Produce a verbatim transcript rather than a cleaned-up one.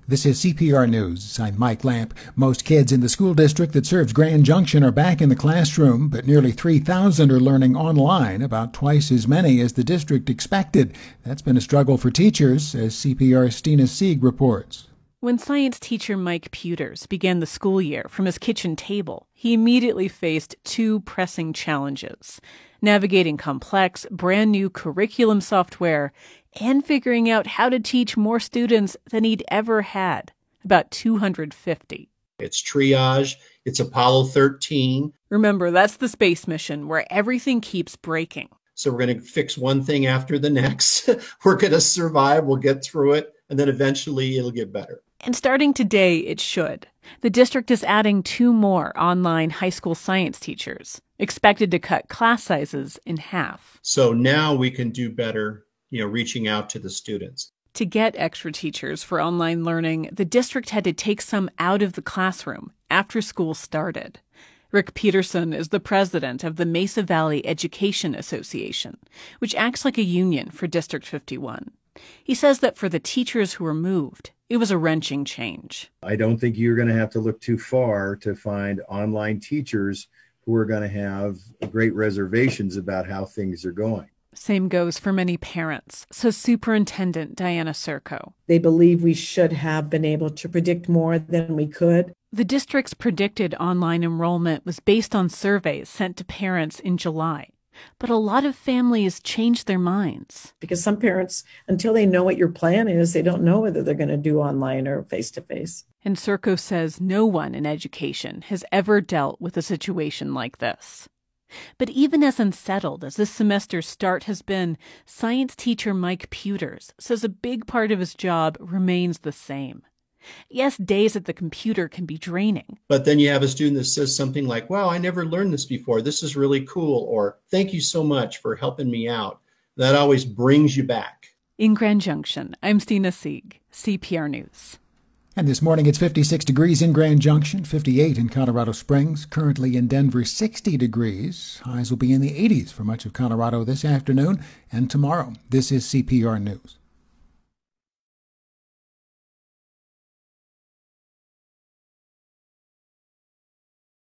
This is C P R News. I'm Mike Lamp. Most kids in the school district that serves Grand Junction are back in the classroom, but nearly three thousand are learning online, about twice as many as the district expected. That's been a struggle for teachers, as C P R's Stina Sieg reports. When science teacher Mike Pewters began the school year from his kitchen table, he immediately faced two pressing challenges: navigating complex, brand-new curriculum software and figuring out how to teach more students than he'd ever had, about two hundred fifty. It's triage. It's Apollo thirteen. Remember, that's the space mission where everything keeps breaking. So we're going to fix one thing after the next. We're going to survive. We'll get through it. And then eventually it'll get better. And starting today, it should. The district is adding two more online high school science teachers, expected to cut class sizes in half. So now we can do better, you know, reaching out to the students. To get extra teachers for online learning, the district had to take some out of the classroom after school started. Rick Peterson is the president of the Mesa Valley Education Association, which acts like a union for District fifty-one. He says that for the teachers who were moved, it was a wrenching change. I don't think you're going to have to look too far to find online teachers who are going to have great reservations about how things are going. Same goes for many parents, says Superintendent Diana Serco. They believe we should have been able to predict more than we could. The district's predicted online enrollment was based on surveys sent to parents in July. But a lot of families changed their minds. Because some parents, until they know what your plan is, they don't know whether they're going to do online or face-to-face. And Serco says no one in education has ever dealt with a situation like this. But even as unsettled as this semester's start has been, science teacher Mike Pewters says a big part of his job remains the same. Yes, days at the computer can be draining. But then you have a student that says something like, wow, I never learned this before. This is really cool. Or thank you so much for helping me out. That always brings you back. In Grand Junction, I'm Stina Sieg, C P R News. And this morning it's fifty-six degrees in Grand Junction, fifty-eight in Colorado Springs. Currently in Denver, sixty degrees. Highs will be in the eighties for much of Colorado this afternoon and tomorrow. This is C P R News.